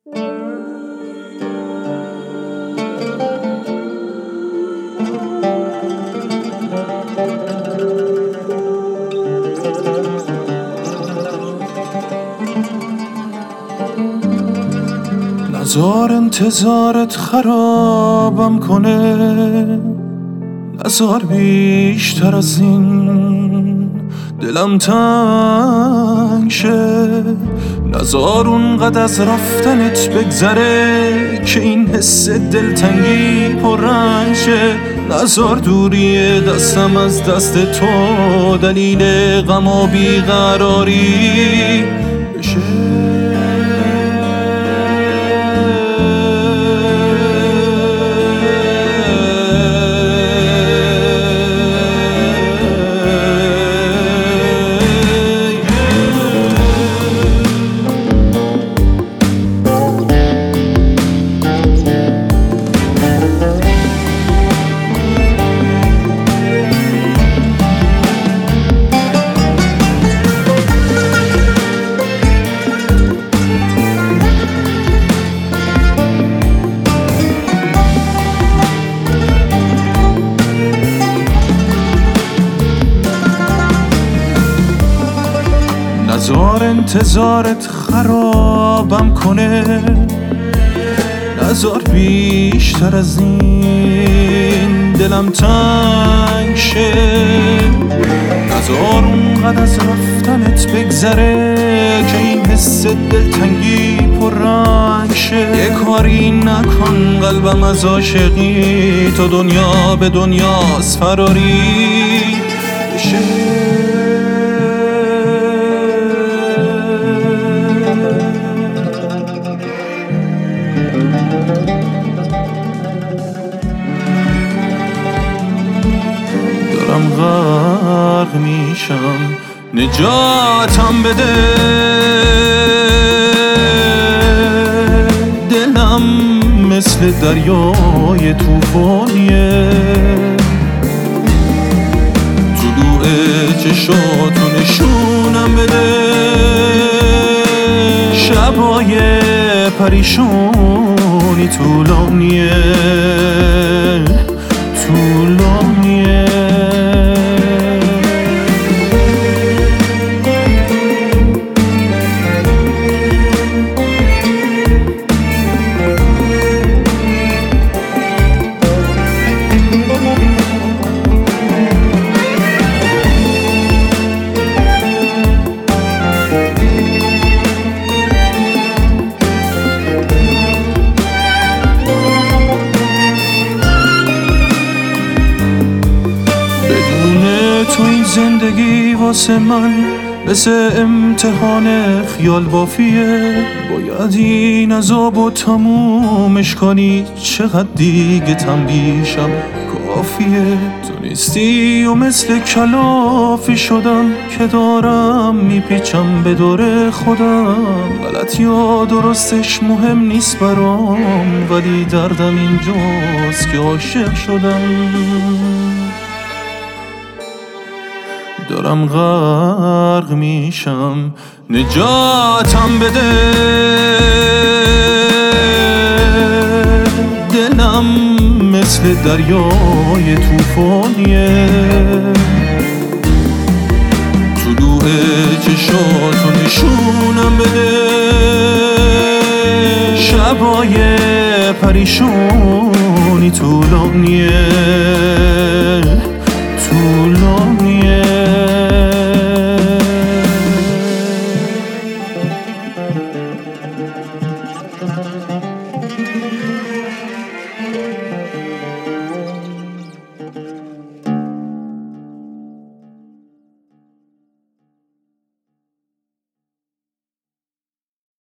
نزار انتظارت خرابم کنه، نزار بیشتر از این دلم تنگ شه، نزار اونقدر از رفتنت بگذره که این حس دلتنگی پررنگ شه، نزار دوری دستم از دست تو دلیل غم و بیقراری بشه. نزار انتظارت خرابم کنه، نزار بیشتر از این دلم تنگ شه، نزار اونقدر از رفتنت بگذره که این حس دلتنگی پررنگ شه. یه کاری نکن قلبم از عاشقی تو دنیا به دنیاست فراری بشه. دارم غرق میشم نجاتم بده، دلم مثل دریای توفانیه، طلوع چشاتو نشونم بده، شبای پریشونی طولانیه طولانیه. تو این زندگی واسه من مثل امتحان خیال بافیه، باید این عذابو تمومش کنی، چقدر دیگه تنبیشم کافیه. تو نیستی و مثل کلافی شدم که دارم میپیچم به دور خودم، غلط یا درستش مهم نیست برام، ولی دردم اینجاست که عاشق شدم. دارم غرق میشم نجاتم بده، دلم مثل دریای توفانیه، طلوع چشاتو نشونم بده، شبای پریشونی طولانیه طولانیه.